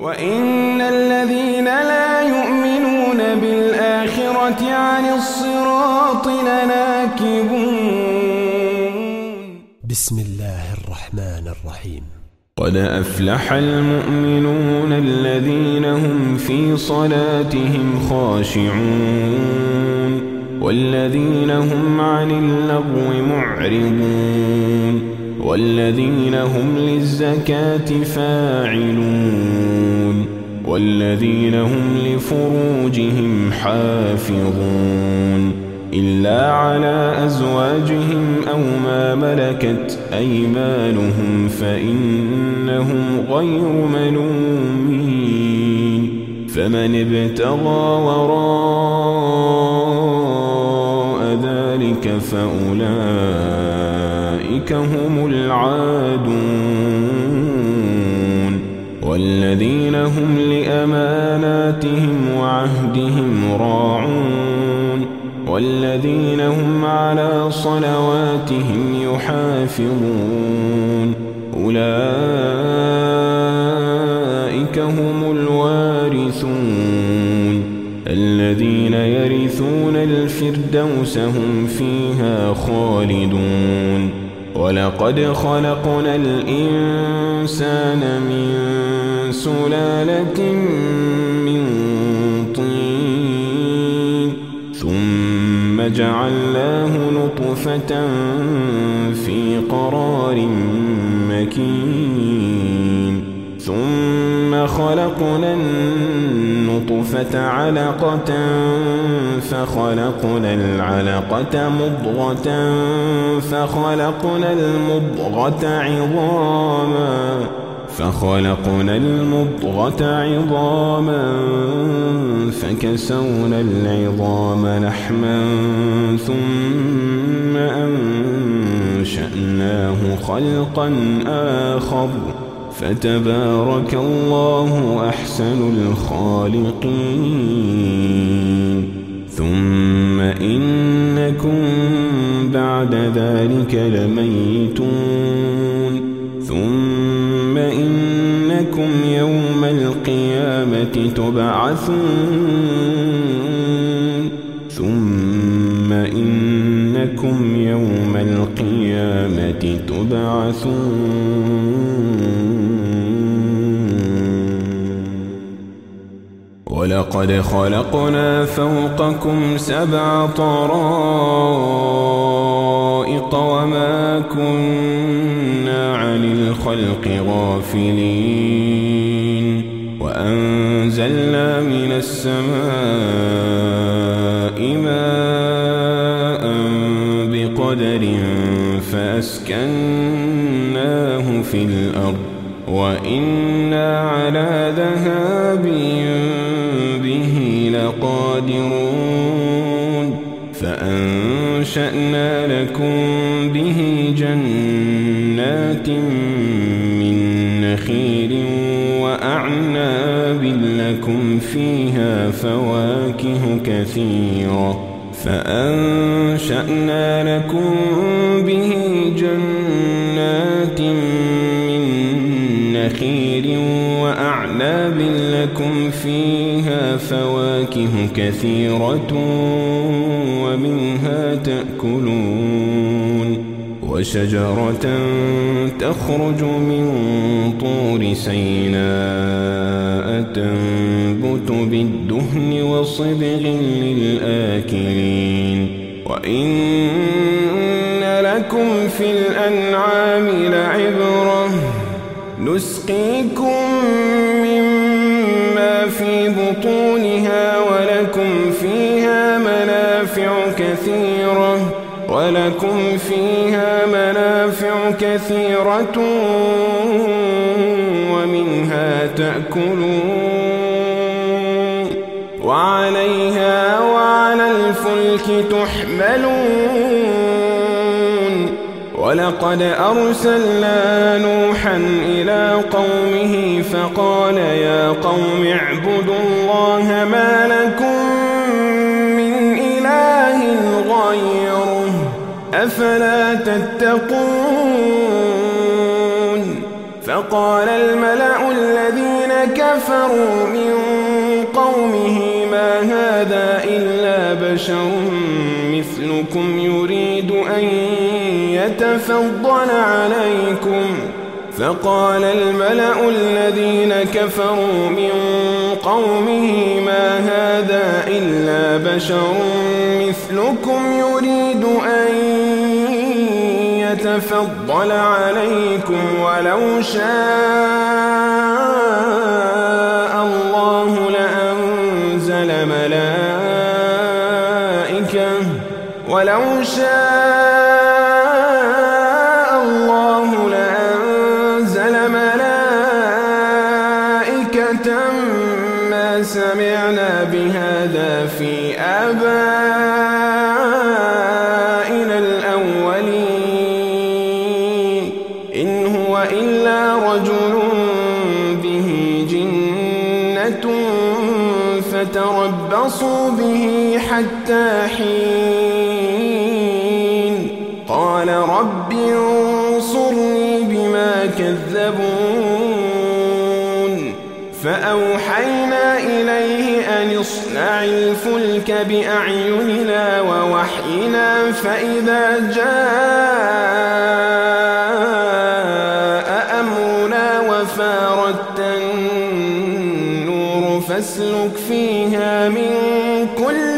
وإن الذين لا يؤمنون بالآخرة عن الصراط لناكبون. بسم الله الرحمن الرحيم. قد أفلح المؤمنون الذين هم في صلاتهم خاشعون والذين هم عن اللغو معرضون والذين هم للزكاة فاعلون والذين هم لفروجهم حافظون إلا على أزواجهم أو ما ملكت أيمانهم فإنهم غير ملومين فمن ابتغى وراء ذلك فأولئك هم العادون والذين هم لأماناتهم وعهدهم راعون والذين هم على صلواتهم يحافظون أولئك هم الوارثون الذين يرثون الفردوس هم فيها خالدون ولقد خلقنا الإنسان من سلالة من طين ثم جعلناه نطفة في قرار مكين ثم خلقنا النطفة علقة فخلقنا العلقة مضغة فخلقنا المضغة عظاما فكسونا العظام لحما ثم أنشأناه خلقا آخر فتبارك الله أحسن الخالقين ثم إنكم بعد ذلك لميتون ثم إنكم يوم القيامة تبعثون ولقد خلقنا فوقكم 7 طرائق وما كنا عن الخلق غافلين وأنزلنا من السماء ماء بقدر فأسكناه في الأرض وإنا على ذهاب به لقادرون فأنشأنا لكم به جنات من نخيل وأعناب لكم فيها فواكه كثيرة وأعناب لكم فيها فواكه كثيرة ومنها تأكلون وشجرة تخرج من طور سيناء تنبت بالدهن وصبغ للآكلين وإن لكم في الأنعام لعبرة نسقيكم مما في بطونها ولكم فيها منافع كثيرة ومنها تأكلون وعليها وعلى الفلك تحملون ولقد أرسلنا نوحا إلى قومه فقال يا قوم اعبدوا الله ما لكم من إله غيره أفلا تتقون فقال الملأ الذين كفروا من قومه ما هذا إلا بشر مثلكم يريد أن يتفضل عليكم فقال الملأ الذين كفروا من قومه ما هذا إلا بشر مثلكم يريد أن يتفضل عليكم ولو شاء الله لأنزل ملائكة ما سمعنا بهذا في آبائنا الأولين إن هو إلا رجل به جنة فتربصوا به حتى حين قال رب انصرني بما كذبون فأوحينا إليه أن اصنع الفلك بأعيننا ووحينا فإذا جاء أمرنا وفاردت النور فاسلك فيها من كل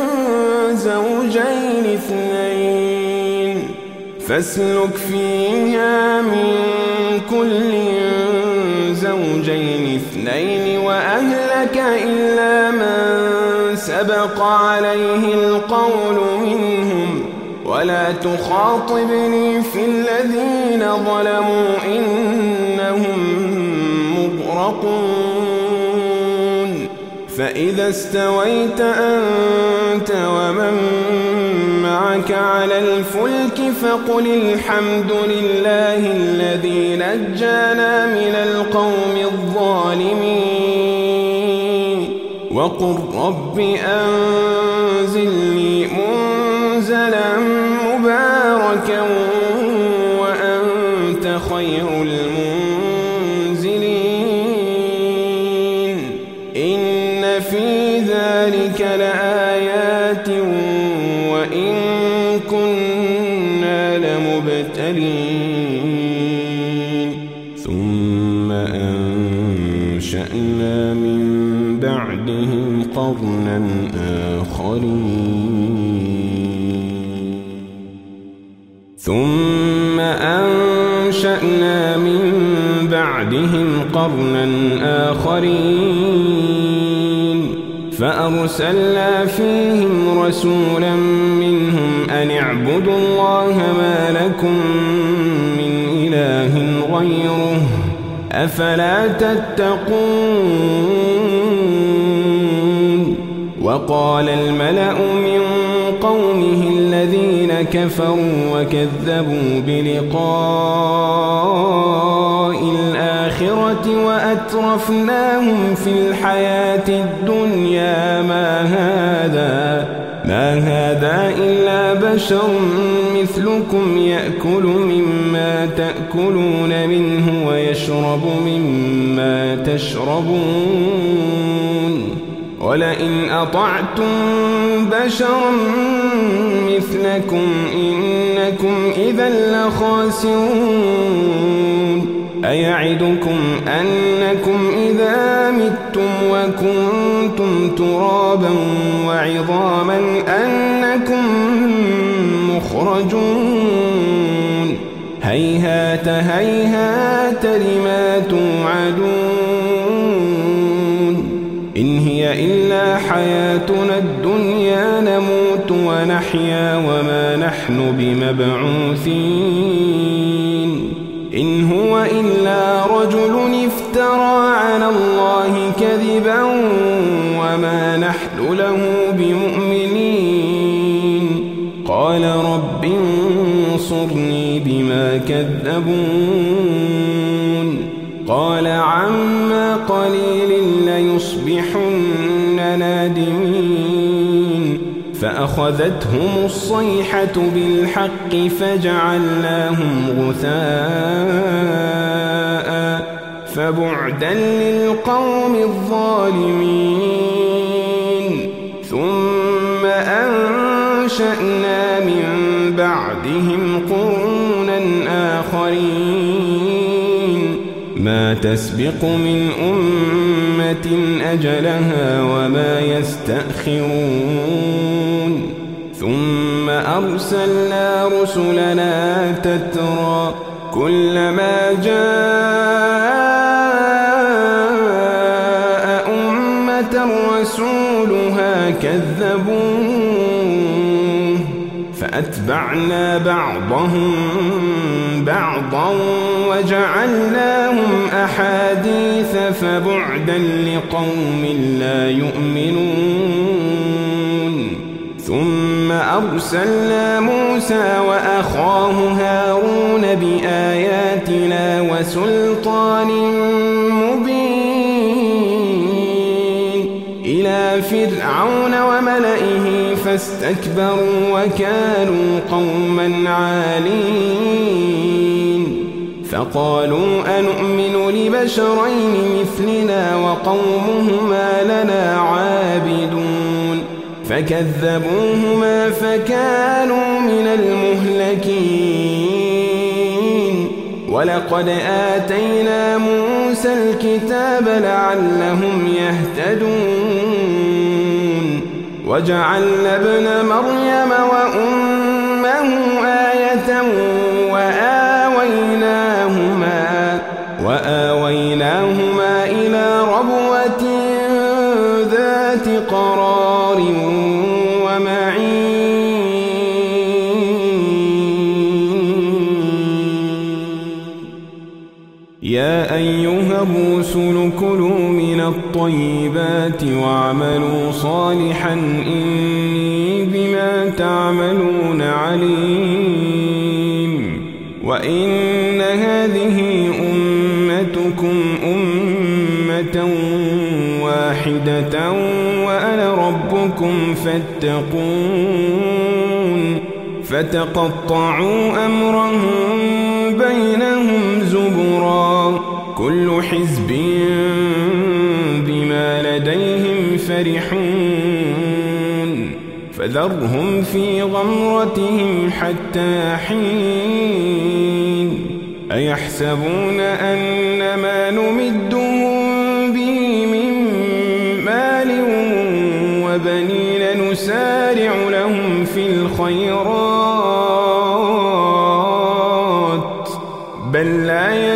زوجين اثنين وأهلك إلا من سبق عليه القول منهم ولا تخاطبني في الذين ظلموا إنهم مغرقون فإذا استويت أنت ومن معك على الفلك فقل الحمد لله الذي نجانا من القوم الظالمين وقل رب أنزلني منزلا مباركا وأنت خير المنزلين إن في ذلك لآيات وإن كنا لمبتلين ثم أنشأنا من بعدهم قرنا آخرين فأرسلنا فيهم رسولا منهم أن اعبدوا الله ما لكم من إله غيره أفلا تتقون وقال الملأ من قومه الذين كفروا وكذبوا بلقاء الآخرة وأترفناهم في الحياة الدنيا ما هذا إلا بشر مثلكم يأكل مما تأكلون منه ويشرب مما تشربون ولئن أطعتم بشرا مثلكم إنكم إذا لخاسرون أيعدكم أنكم إذا متم وكنتم ترابا وعظاما أنكم مخرجون هيهات هيهات لما توعدون إن هي إلا حياتنا الدنيا نموت ونحيا وما نحن بمبعوثين إن هو إلا رجل افترى على الله كذبا وما نحن له بمؤمنين قال رب انصرني بما كذبون قال عما قليل ليصبحن نادمين فأخذتهم الصيحة بالحق فجعلناهم غثاء فبعدا للقوم الظالمين ثم أنشأنا من بعدهم قرونا آخرين ما تسبق من أمة أجلها وما يستأخرون ثم أرسلنا رسلنا تترى كلما جاء أمة رسولها كذبوه فأتبعنا بعضهم بعضا وجعلناهم أحاديث فبعدا لقوم لا يؤمنون ثم أرسلنا موسى وأخاه هارون بآياتنا وسلطان مبين إلى فرعون وملئه فاستكبروا وكانوا قوما عالين فقالوا أنؤمن لبشرين مثلنا وقومهما لنا عابدون فكذبوهما فكانوا من المهلكين ولقد آتينا موسى الكتاب لعلهم يهتدون وجعلنا ابن مريم وأمه آية وآويناهما إلى ربوة ذات قرار يا أيها الرسل كلوا من الطيبات واعملوا صالحا إني بما تعملون عليم وإن هذه أمتكم أمة واحدة وأنا ربكم فاتقون فتقطعوا أمرهم بينهم زبرا كل حزب بما لديهم فرحون فذرهم في غمرتهم حتى حين أيحسبون أن ما نمدهم به من مال وبنين نسارع لهم في الخيرات بل لا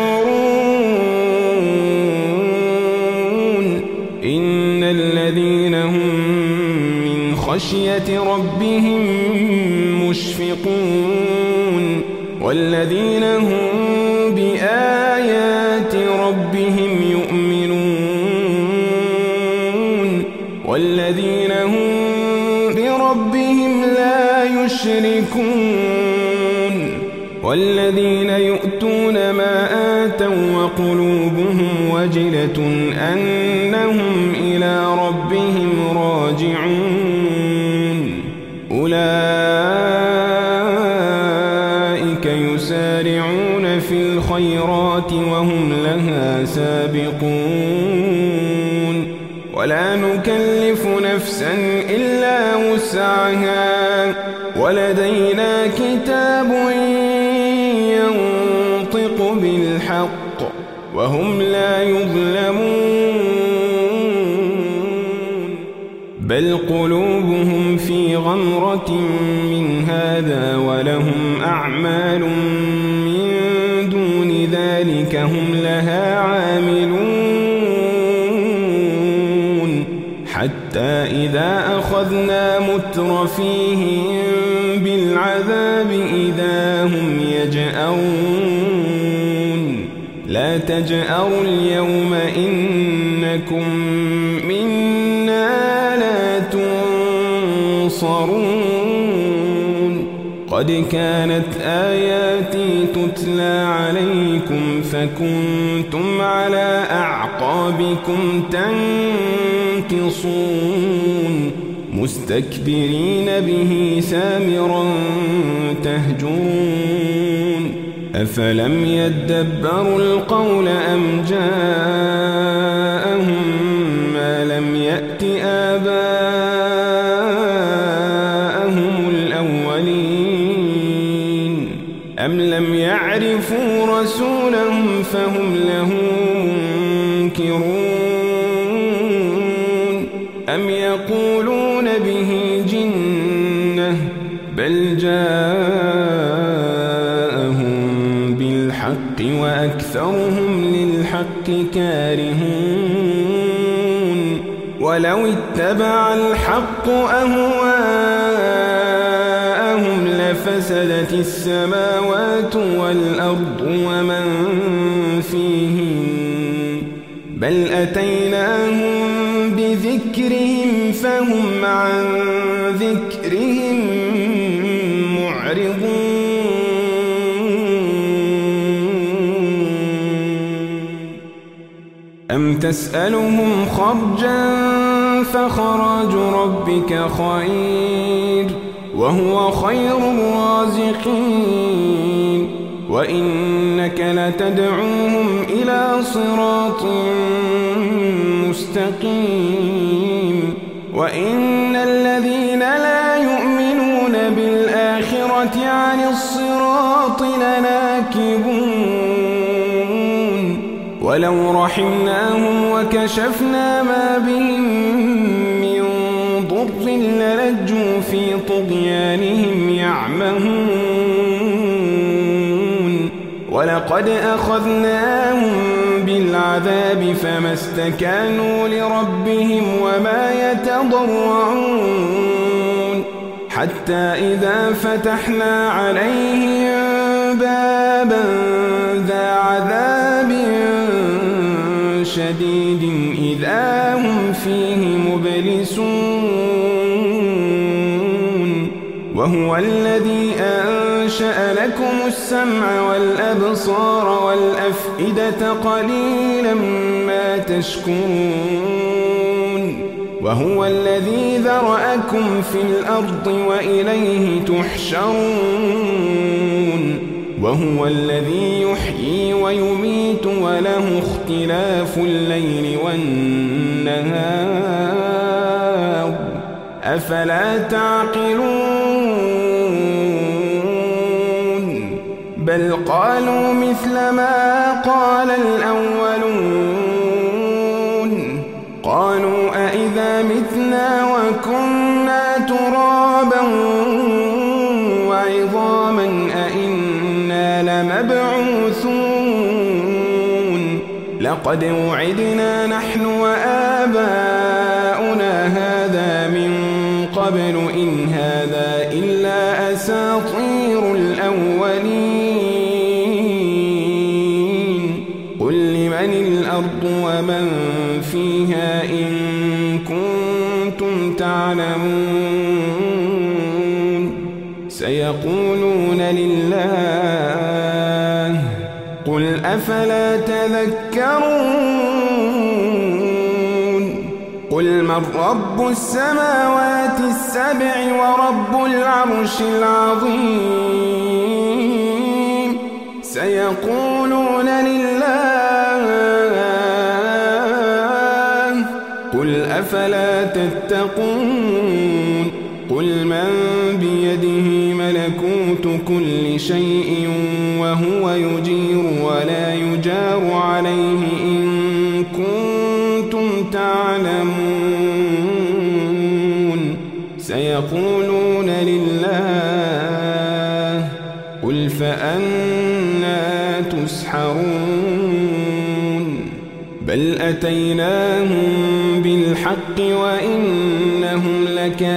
يشعرون إن الذين هم من خشية ربهم مشفقون والذين هم بآيات ربهم يؤمنون والذين هم بربهم لا يشركون والذين يؤتون ما آتوا وقلوبهم وجلة أنهم إلى ربهم راجعون أولئك يسارعون في الخيرات وهم لها سابقون ولا نكلف نفسا إلا وسعها ولدينا كتاب ينطق بالحق وهم لا يظلمون بل قلوبهم في غمرة من هذا ولهم أعمال من دون ذلك هم لها عاملون حتى إذا أخذنا مترفيهم بالعذاب إذا هم يجأرون لا تجأروا اليوم إنكم منا لا تنصرون قد كانت آياتي تتلى عليكم فكنتم على أعقابكم تنكصون مستكبرين به سامرا تهجرون أفلم يدبروا القول أم جاءهم ما لم يأت آباءهم الأولين أم لم يعرفوا رسولهم فهم له منكرون أم يقولون به جنة بل جاءهم بالحق وأكثرهم للحق كارهون ولو اتبع الحق أهواءهم لفسدت السماوات والأرض ومن فيهن بل أتيناهم بذكرهم فهم عن ذكرهم معرضون أم تسألهم خرجا فخراج ربك خير وهو خير الرازقين وإنك لتدعوهم إلى صراط مستقيم وإن الذين لا يؤمنون بالآخرة عن الصراط لناكبون ولو رحمناهم وكشفنا ما بهم من ضر للجوا في طغيانهم يعمهون ولقد أخذناهم بالعذاب فما استكانوا لربهم وما يتضرعون حتى إذا فتحنا عليهم بابا ذا عذاب شديد إذا هم فيه مبلسون وهو الذي أنشأ لكم السمع والأبصار والأفئدة قليلا ما تشكرون وهو الذي ذرأكم في الأرض وإليه تحشرون وهو الذي يحيي ويميت وله اختلاف الليل والنهار أفلا تعقلون بل قالوا مثل ما قال الأولون قالوا أئذا متنا وكنا ترابا وعظاما أئنا لمبعوثون لقد وعدنا نحن وآباؤنا هذا من قبل إن هذا إلا أساطير الأولين قل لمن الأرض ومن فيها إن كنتم تعلمون سيقولون لله قل أفلا تذكرون قل من رب السماوات السبع ورب العرش العظيم سيقولون لله قل أفلا تتقون قل من بيده ملكوت كل شيء وهو يجير ولا يجار عليه إن كنتم تعلمون سيقولون لله قل فأنا تسحرون بل أتيناهم بالحق وإنهم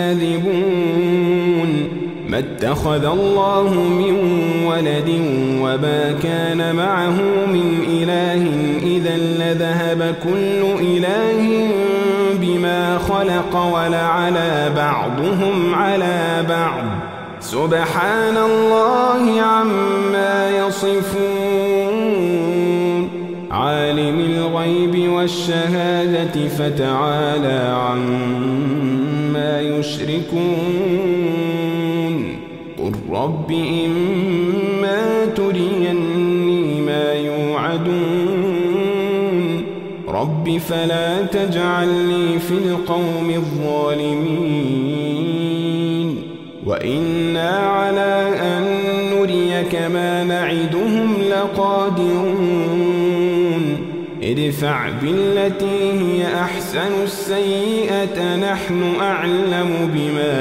لكاذبون ما اتخذ الله من ولد وما كان معه من إله إذا لذهب كل إله بما خلق ولعلى بعضهم على بعض سبحان الله عما يصفون عالم الغيب والشهادة فتعالى عما يشركون قل رب إما تريني ما يوعدون رب فلا تجعلني في القوم الظالمين وإنا على أن نريك ما نعدهم لقادرون ادفع بالتي هي أحسن السيئة نحن أعلم بما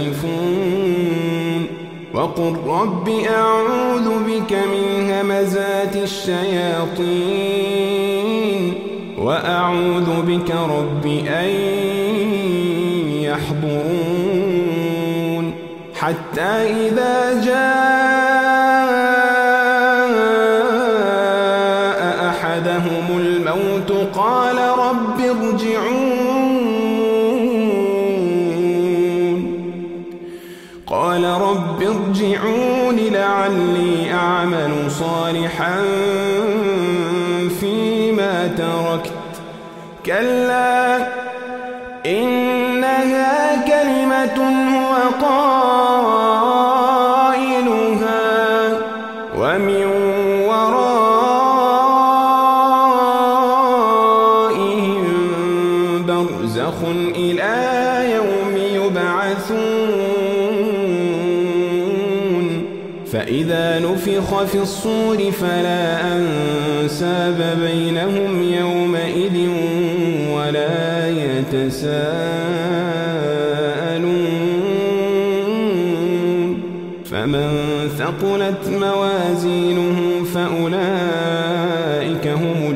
يصفون وقل رب أعوذ بك من همزات الشياطين وأعوذ بك رب أن يحضرون حتى إذا جاء أحدهم الموت قال رب ارجعون لعلي أعمل صالحا فيما تركت كلا إنها كلمة هو قائلها ومن ورائهم برزخ إلى يوم يبعثون فإذا نفخ في الصور فلا أنساب بينهم يومئذ ولا يتساءلون فمن ثقلت موازينه فأولئك هم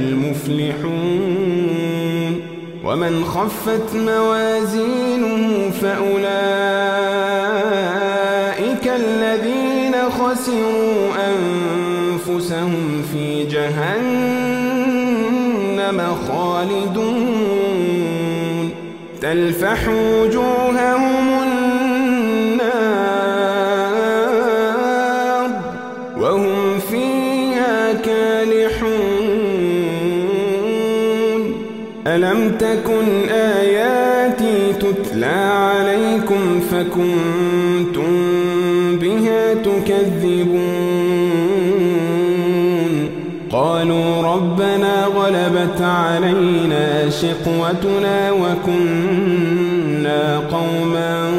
المفلحون ومن خفت موازينه فأولئك الذين خسروا أنفسهم في جهنم خالدون تلفح وجوههم النار وهم فيها كالحون ألم تكن آياتي تتلى عليكم فكنتم بها تكذبون قالوا ربنا غلبت علينا شقوتنا وكنا قوما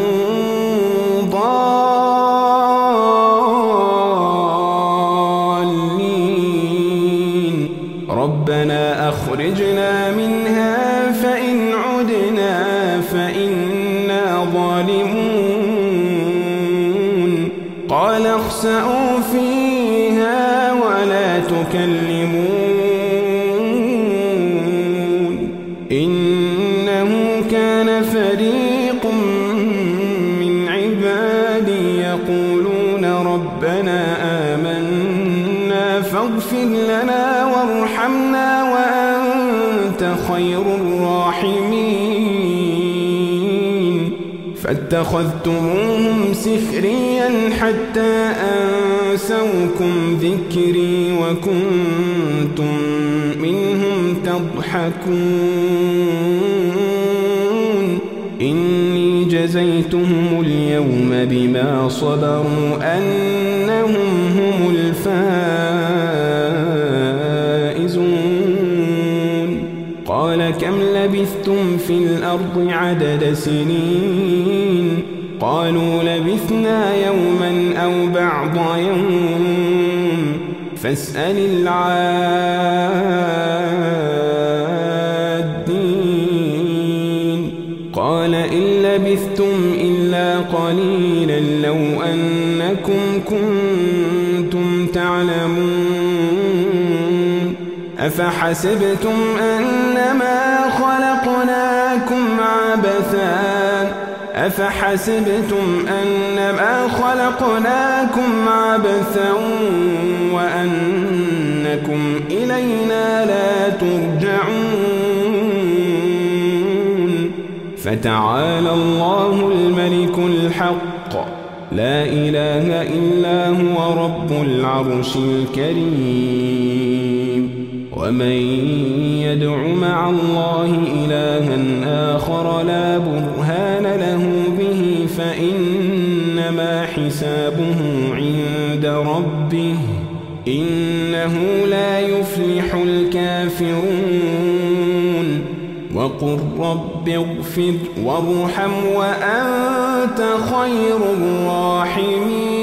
ضالين ربنا أخرجنا منها فإن عدنا فإنا ظالمون قال اخسئوا فيها ولا تكلمون إنه كان فريق من عبادي يقولون ربنا آمنا فاغفر لنا وارحمنا وأنت خير الراحمين فاتخذتموهم سخريا حتى أنسوكم ذكري وكنتم منهم تضحكون إني جزيتهم اليوم بما صبروا أنهم هم الفائزون قال كم لبثتم في الأرض عدد سنين قالوا لبثنا يوما أو بعض يوم فاسأل العادين قال إن لبثتم إلا قليلا لو أنكم كنتم تعلمون أفحسبتم أنما خلقناكم عبثا وأنكم إلينا لا ترجعون فتعالى الله الملك الحق لا إله إلا هو رب العرش الكريم ومن يدع مع الله إلها آخر لا برهان له به فإنما حسابه عند ربه إنه لا يفلح الكافرون وقل رب اغفر وارحم وأنت خير الراحمين